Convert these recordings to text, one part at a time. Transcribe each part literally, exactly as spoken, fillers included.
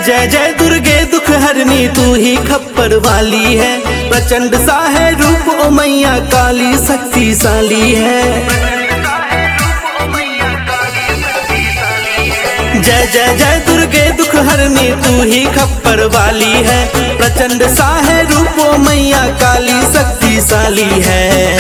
जय जय दुर्गे दुख हरनी तू ही खप्पर वाली है। प्रचंड सा है रूप ओ मैया काली शक्तिशाली है। जय जय जय दुर्गे दुख हरनी तू ही खप्पर वाली है। प्रचंड सा है रूप ओ मैया काली शक्तिशाली है।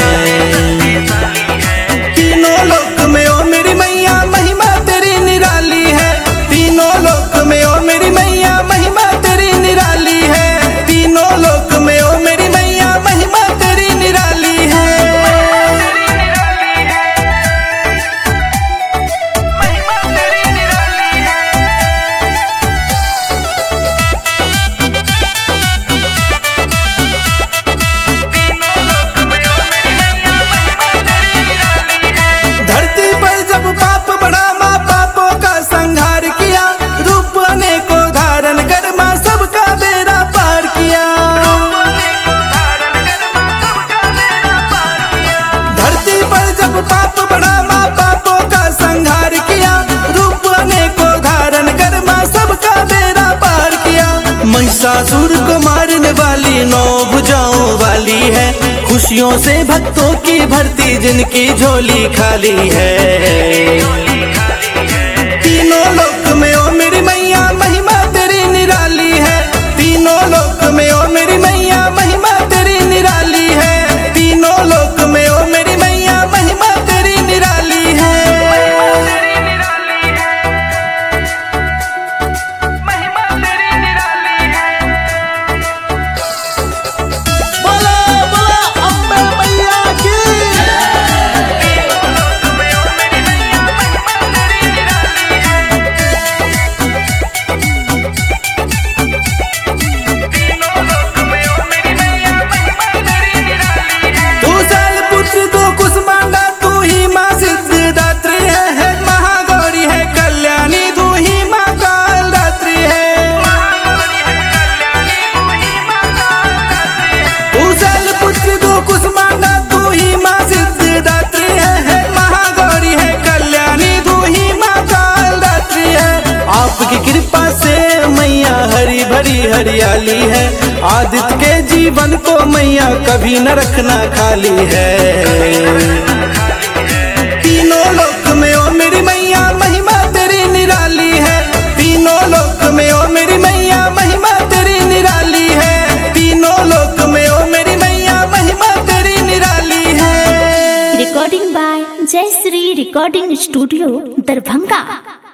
तीनों लोक में ओ मेरी मैया महिमा तेरी निराली है। तीनों लोक में ओ मेरी मैया महिमा तेरी निराली है। तीनों लोक में ओ मेरी मैया महिमा तेरी निराली है। धरती पर जब पाप बढ़ा माँ पापों का संहार किया। रूप अनेकों धारण कर माँ सबका बेड़ा पार किया। धरती पर जब पाप बढ़ा माँ पापों का संहार किया। रूप अनेकों धारण कर माँ सबका बेड़ा पार किया। महिषासुर को मारने वाली नौ भुजाओं वाली है। खुशियों से भक्तों की भरती जिनकी झोली खाली है। तीनों लोक में ओ मेरी मैया महिमा तेरी निराली है। तीनों लोक में ओ मेरी मैया महिमा तेरी निराली है। तीनों लोक में ओ मेरी मैया महिमा तेरी निराली है। बोलो बोलो अम्बे मैया की। तू साल पुत्र को कुछ मांगा तू ही माँ सिद्धिदात्री है। है महागौरी है कल्याणी तू ही माँ काल रात्रि है। तू साल पुत्र को कुछ मांगा तू ही माँ सिद्धिदात्री है। है महागौरी है कल्याणी तू ही माँ काल रात्रि है। आपकी कृपा से मैया हरी भरी हरियाली है। आदित्य के जीवन को मैया कभी न रखना खाली है। तीनों लोक में ओ मेरी मैया महिमा तेरी निराली है। तीनों लोक में ओ मेरी मैया महिमा तेरी निराली है। तीनों लोक में ओ मेरी मैया महिमा तेरी निराली है। Recording by Jai Shri Recording Studio, Darbhanga।